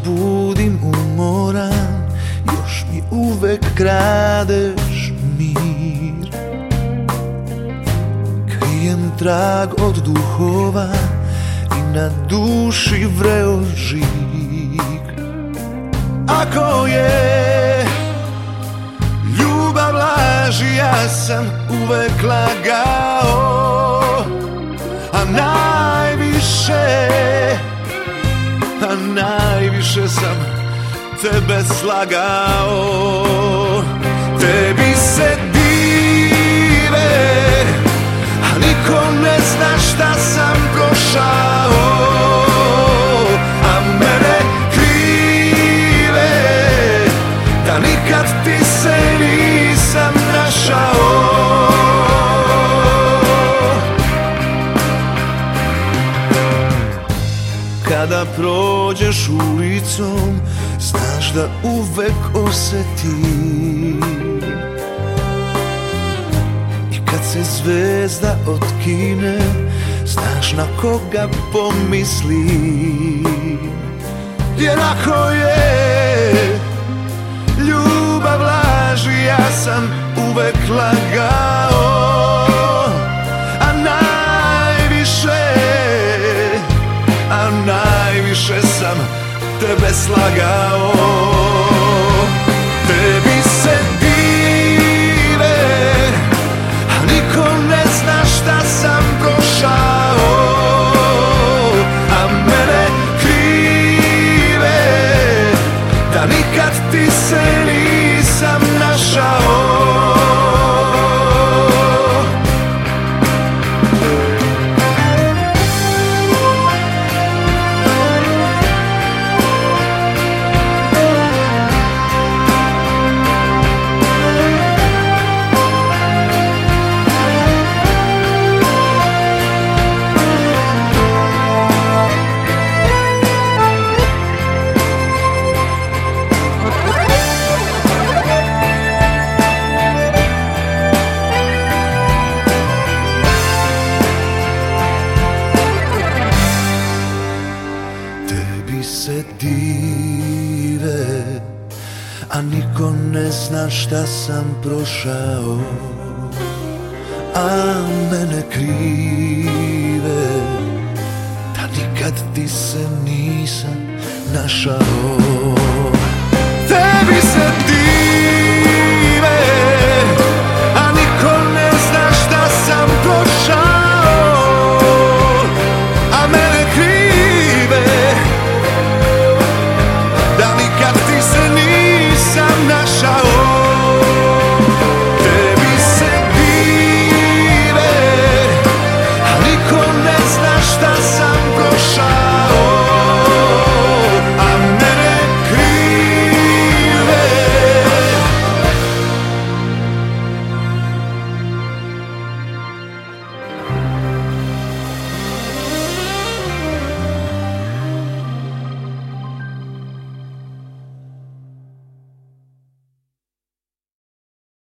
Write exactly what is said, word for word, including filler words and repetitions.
budim umoran, još mi uvek kradeš mir. Krijem trag od duhova i na duši vreo žig. Ako je ljubav laž, ja sam uvek lagao, a najviše, a najviše sam tebe slagao. Tebi se dive, a niko ne zna šta sam prošao, a mene krive, da nikad ti se nisam našao. Kada prođeš ulicom, znaš da uvek osetim, i kad se zvezda otkine, znaš na koga pomislim. Jer ako je ljubav laž, ja sam uvek lagao, a najviše, a najviše sam tebe slagao. Tebi se dive, a niko ne zna šta sam prošao, a mene krive, da nikad ti se nisam našao. Se dive, a niko ne zna šta sam prošao, a mene krive, da nikad ti se nisam našao. Tebi se dive,